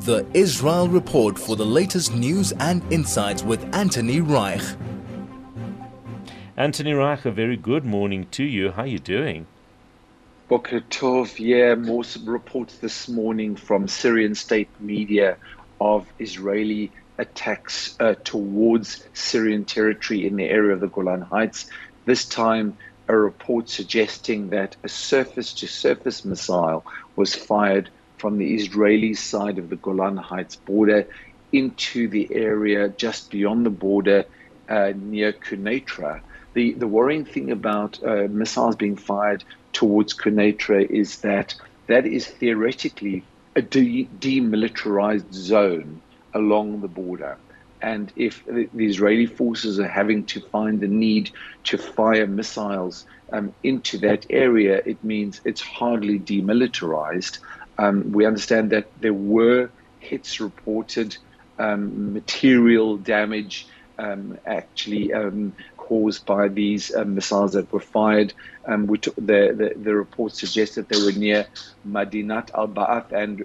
The Israel Report for the latest news and insights with Anthony Reich. Anthony Reich, a very good morning to you. How are you doing? Boker Tov, more reports this morning from Syrian state media of Israeli attacks towards Syrian territory in the area of the Golan Heights. This time, a report suggesting that a surface-to-surface missile was fired from the Israeli side of the Golan Heights border into the area just beyond the border near Quneitra. The worrying thing about missiles being fired towards Quneitra is that is theoretically a demilitarized zone along the border. And if the Israeli forces are having to find the need to fire missiles into that area, it means it's hardly demilitarized. We understand that there were hits reported, material damage caused by these missiles that were fired. The report suggests that they were near Madinat al-Ba'ath and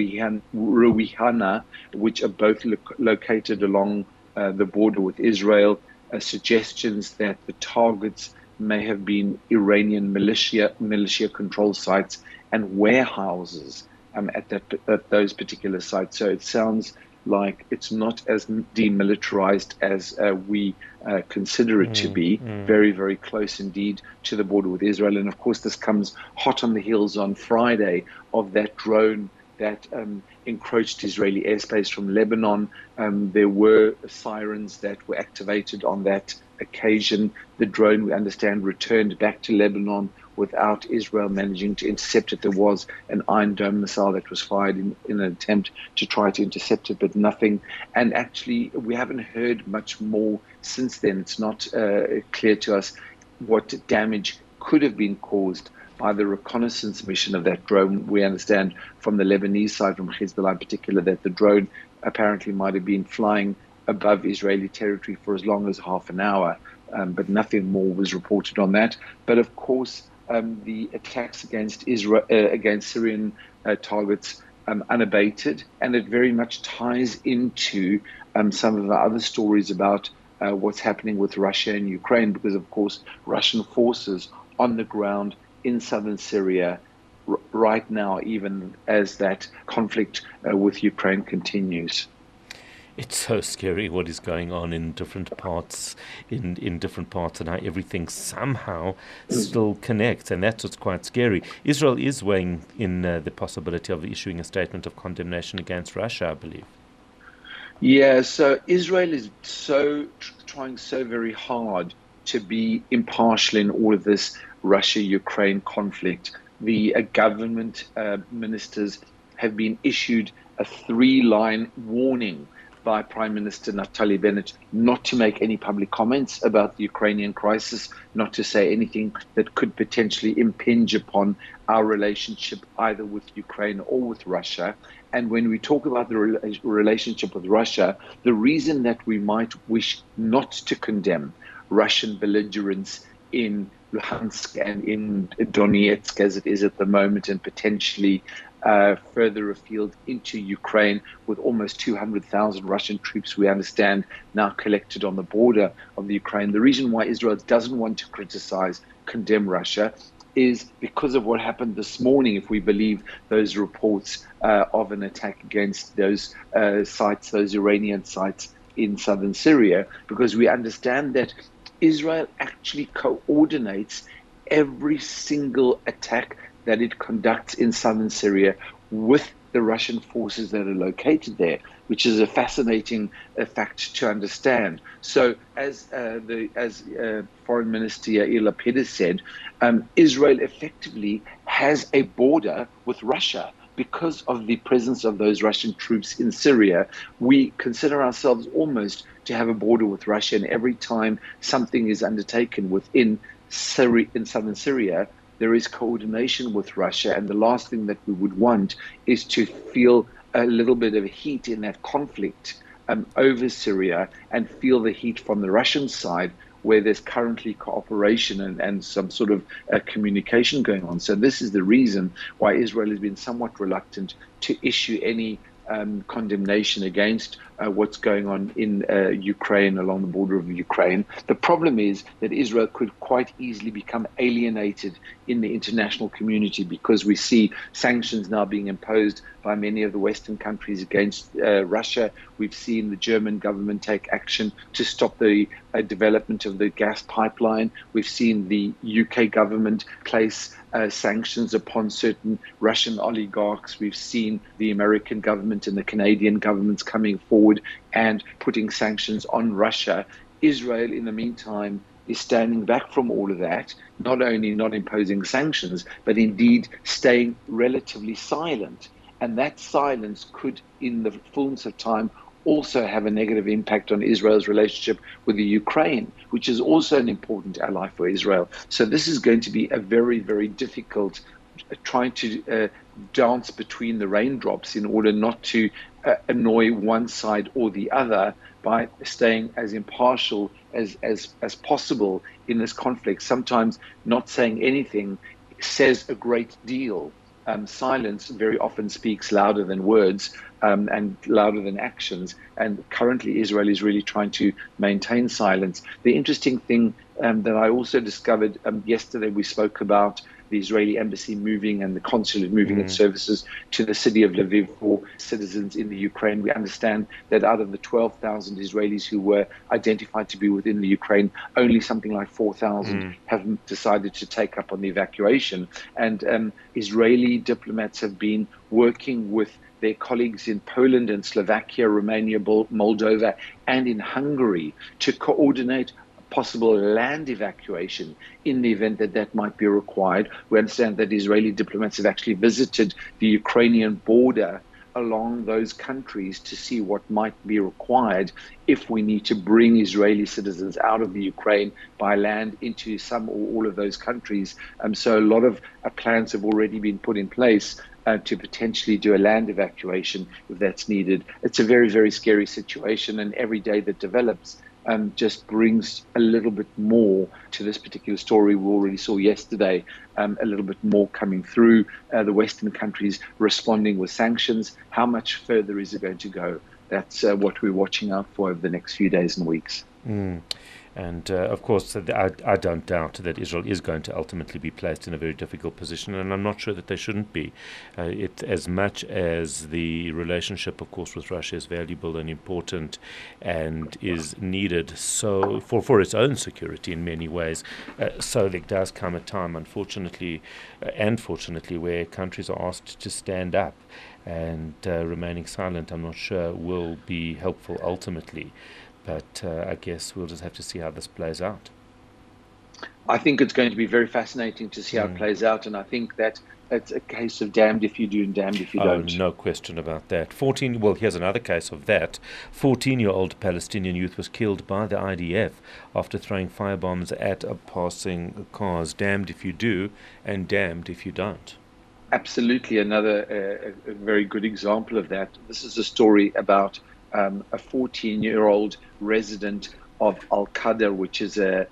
Ruwihana, which are both located along the border with Israel. Suggestions that the targets may have been Iranian militia control sites and warehouses at those particular sites. So it sounds like it's not as demilitarized as we consider it to be. Very, very close indeed to the border with Israel. And of course, this comes hot on the heels on Friday of that drone that encroached Israeli airspace from Lebanon. There were sirens that were activated on that occasion. The drone, we understand, returned back to Lebanon without Israel managing to intercept it. There was an Iron Dome missile that was fired in an attempt to try to intercept it, but nothing. And actually, we haven't heard much more since then. It's not clear to us what damage could have been caused by the reconnaissance mission of that drone. We understand from the Lebanese side, from Hezbollah in particular, that the drone apparently might have been flying above Israeli territory for as long as half an hour, but nothing more was reported on that. But of course, the attacks against Syrian targets unabated, and it very much ties into some of the other stories about what's happening with Russia and Ukraine, because of course Russian forces on the ground in southern Syria right now, even as that conflict with Ukraine continues. It's so scary what is going on in different parts, in different parts, and how everything somehow still connects, and that's what's quite scary. Israel is weighing in the possibility of issuing a statement of condemnation against Russia, I believe. Yeah, so Israel is trying so very hard to be impartial in all of this Russia-Ukraine conflict. The government ministers have been issued a 3-line warning by Prime Minister Naftali Bennett not to make any public comments about the Ukrainian crisis, not to say anything that could potentially impinge upon our relationship either with Ukraine or with Russia. And when we talk about the relationship with Russia, the reason that we might wish not to condemn Russian belligerence in Luhansk and in Donetsk as it is at the moment, and potentially further afield into Ukraine, with almost 200,000 Russian troops, we understand, now collected on the border of the Ukraine. The reason why Israel doesn't want to condemn Russia is because of what happened this morning, if we believe those reports of an attack against those sites, those Iranian sites in southern Syria, because we understand that Israel actually coordinates every single attack that it conducts in southern Syria with the Russian forces that are located there, which is a fascinating fact to understand. So, as Foreign Minister Yair Lapid has said, Israel effectively has a border with Russia. Because of the presence of those Russian troops in Syria, we consider ourselves almost to have a border with Russia, and every time something is undertaken within Syria, in southern Syria, there is coordination with Russia. And the last thing that we would want is to feel a little bit of heat in that conflict over Syria, and feel the heat from the Russian side, where there's currently cooperation and some sort of communication going on. So this is the reason why Israel has been somewhat reluctant to issue any condemnation against what's going on in Ukraine, along the border of Ukraine. The problem is that Israel could quite easily become alienated in the international community, because we see sanctions now being imposed by many of the Western countries against Russia. We've seen the German government take action to stop the development of the gas pipeline. We've seen the UK government place sanctions upon certain Russian oligarchs. We've seen the American government and the Canadian governments coming forward and putting sanctions on Russia. Israel, in the meantime, is standing back from all of that, not only not imposing sanctions, but indeed staying relatively silent. And that silence could, in the fullness of time, also have a negative impact on Israel's relationship with the Ukraine, which is also an important ally for Israel. So this is going to be a very, very difficult trying to dance between the raindrops in order not to annoy one side or the other by staying as impartial as possible in this conflict. Sometimes not saying anything says a great deal. Silence very often speaks louder than words and louder than actions. And currently, Israel is really trying to maintain silence. The interesting thing that I also discovered yesterday, we spoke about the Israeli embassy moving and the consulate moving its services to the city of Lviv for citizens in the Ukraine. We understand that out of the 12,000 Israelis who were identified to be within the Ukraine, only something like 4,000 have decided to take up on the evacuation. And Israeli diplomats have been working with their colleagues in Poland and Slovakia, Romania, Moldova, and in Hungary to coordinate possible land evacuation in the event that that might be required. We understand that Israeli diplomats have actually visited the Ukrainian border along those countries to see what might be required if we need to bring Israeli citizens out of the Ukraine by land into some or all of those countries. So a lot of plans have already been put in place to potentially do a land evacuation if that's needed. It's a very, very scary situation, and every day that develops just brings a little bit more to this particular story. We already saw yesterday a little bit more coming through, the Western countries responding with sanctions. How much further is it going to go? That's what we're watching out for over the next few days and weeks. And of course, I don't doubt that Israel is going to ultimately be placed in a very difficult position, and I'm not sure that they shouldn't be. As much as the relationship, of course, with Russia is valuable and important and is needed so for its own security in many ways, so there does come a time, unfortunately and fortunately, where countries are asked to stand up, and remaining silent, I'm not sure, will be helpful ultimately. But I guess we'll just have to see how this plays out. I think it's going to be very fascinating to see how it plays out. And I think that it's a case of damned if you do and damned if you don't. No question about that. Here's another case of that. 14-year-old Palestinian youth was killed by the IDF after throwing firebombs at passing cars. Damned if you do and damned if you don't. Absolutely. Another a very good example of that. This is a story about a 14-year-old resident of Al-Qadr, which is a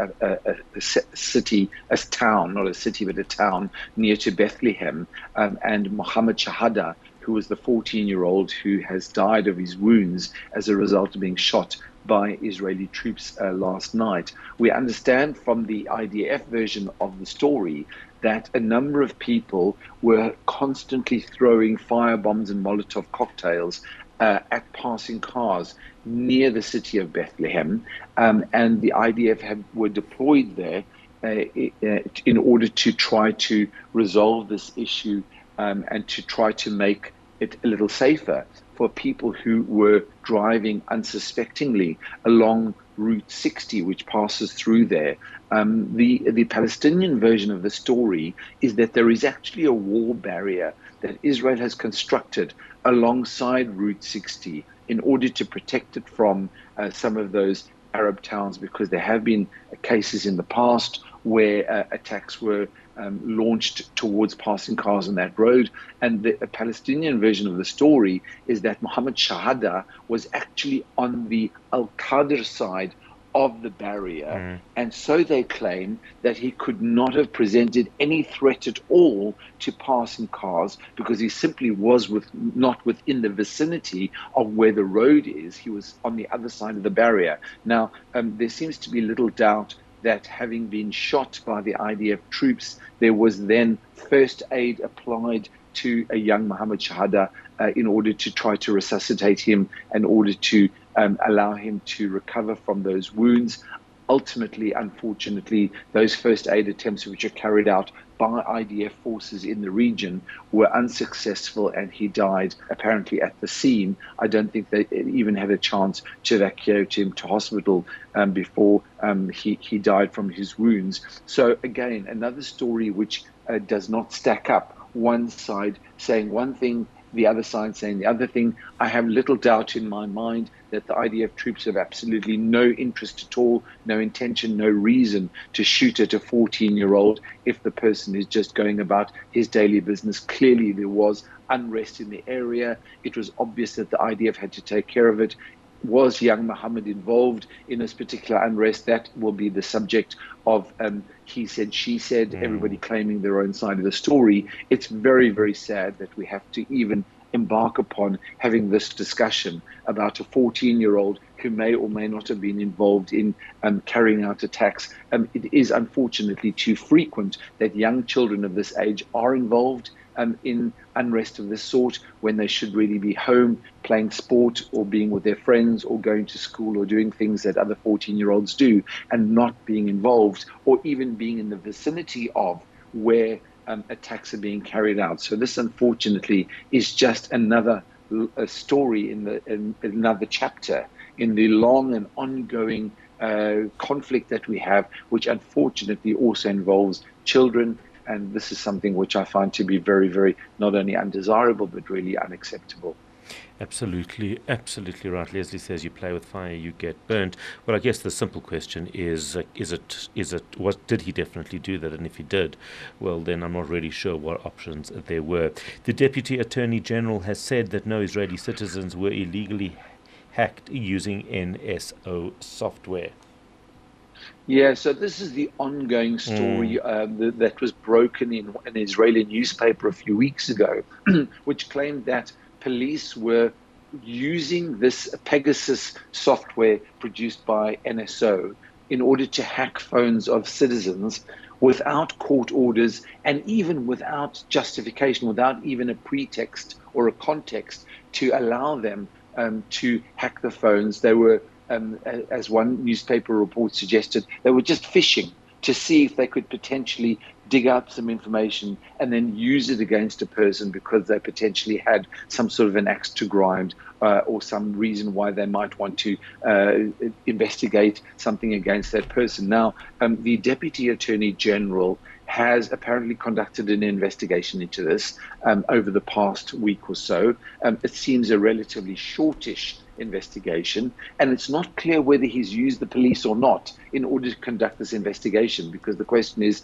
city, a town, not a city, but a town near to Bethlehem, and Mohammed Shahada, who was the 14-year-old who has died of his wounds as a result of being shot by Israeli troops last night. We understand from the IDF version of the story that a number of people were constantly throwing firebombs and Molotov cocktails at passing cars near the city of Bethlehem, and the IDF were deployed there in order to try to resolve this issue and to try to make it a little safer for people who were driving unsuspectingly along Route 60, which passes through there. The Palestinian version of the story is that there is actually a wall barrier that Israel has constructed alongside Route 60 in order to protect it from some of those Arab towns, because there have been cases in the past where attacks were launched towards passing cars on that road. And the Palestinian version of the story is that Mohammed Shahada was actually on the Al-Qadr side of the barrier. And so they claim that he could not have presented any threat at all to passing cars because he simply was not within the vicinity of where the road is. He was on the other side of the barrier. Now, there seems to be little doubt that having been shot by the IDF troops, there was then first aid applied to a young Mohammed Shahada in order to try to resuscitate him, in order to allow him to recover from those wounds. Ultimately, unfortunately, those first aid attempts, which are carried out by IDF forces in the region, were unsuccessful, and he died apparently at the scene. I don't think they even had a chance to evacuate him to hospital before he died from his wounds. So again, another story which does not stack up. One side saying one thing, the other side saying the other thing. I have little doubt in my mind that the IDF troops have absolutely no interest at all, no intention, no reason to shoot at a 14-year-old if the person is just going about his daily business. Clearly, there was unrest in the area. It was obvious that the IDF had to take care of it. Was young Mohammed involved in this particular unrest? That will be the subject of he said, she said, everybody claiming their own side of the story. It's very, very sad that we have to even embark upon having this discussion about a 14-year-old who may or may not have been involved in carrying out attacks. It is unfortunately too frequent that young children of this age are involved in unrest of this sort when they should really be home playing sport or being with their friends or going to school or doing things that other 14-year-olds do, and not being involved or even being in the vicinity of where attacks are being carried out. So this, unfortunately, is just another story in another chapter in the long and ongoing conflict that we have, which unfortunately also involves children. And this is something which I find to be very, very not only undesirable, but really unacceptable. Absolutely, absolutely right. Leslie says, you play with fire, you get burnt. Well, I guess the simple question is did he definitely do that? And if he did, well, then I'm not really sure what options there were. The Deputy Attorney General has said that no Israeli citizens were illegally hacked using NSO software. Yeah, so this is the ongoing story that was broken in an Israeli newspaper a few weeks ago, which claimed that police were using this Pegasus software produced by NSO in order to hack phones of citizens without court orders and even without justification, without even a pretext or a context to allow them to hack the phones. They were as one newspaper report suggested, they were just fishing to see if they could potentially dig up some information and then use it against a person because they potentially had some sort of an axe to grind or some reason why they might want to investigate something against that person. Now, the Deputy Attorney General has apparently conducted an investigation into this over the past week or so. It seems a relatively shortish investigation, and it's not clear whether he's used the police or not in order to conduct this investigation, because the question is,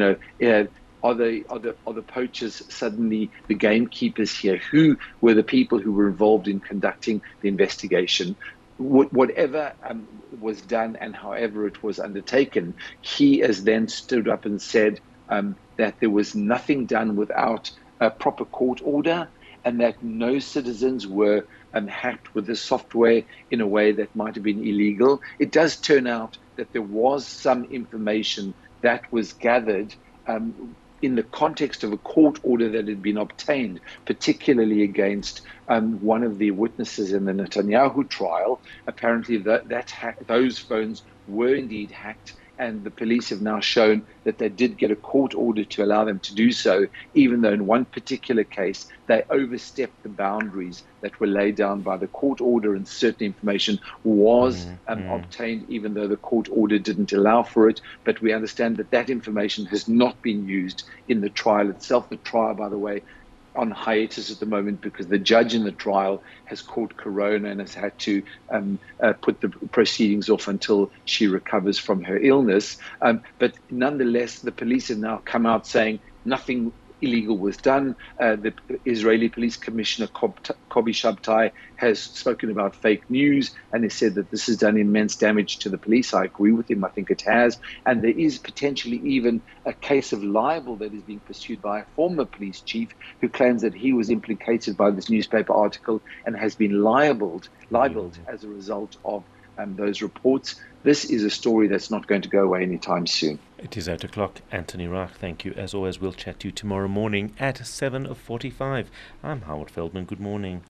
are the poachers suddenly the gamekeepers here? Who were the people who were involved in conducting the investigation? Whatever was done and however it was undertaken, he has then stood up and said that there was nothing done without a proper court order, and that no citizens were hacked with the software in a way that might have been illegal. It does turn out that there was some information that was gathered in the context of a court order that had been obtained, particularly against one of the witnesses in the Netanyahu trial. Apparently those phones were indeed hacked, and the police have now shown that they did get a court order to allow them to do so, even though in one particular case they overstepped the boundaries that were laid down by the court order, and certain information was obtained even though the court order didn't allow for it. But we understand that that information has not been used in the trial itself. The trial, by the way, on hiatus at the moment because the judge in the trial has caught corona and has had to put the proceedings off until she recovers from her illness. But nonetheless, the police have now come out saying nothing illegal was done. The Israeli Police Commissioner Kobi Shabtai has spoken about fake news and has said that this has done immense damage to the police. I agree with him. I think it has. And there is potentially even a case of libel that is being pursued by a former police chief who claims that he was implicated by this newspaper article and has been libeled as a result of those reports. This is a story that's not going to go away anytime soon. It is 8 o'clock. Anthony Reich, thank you. As always, we'll chat to you tomorrow morning at 7:45. I'm Howard Feldman. Good morning.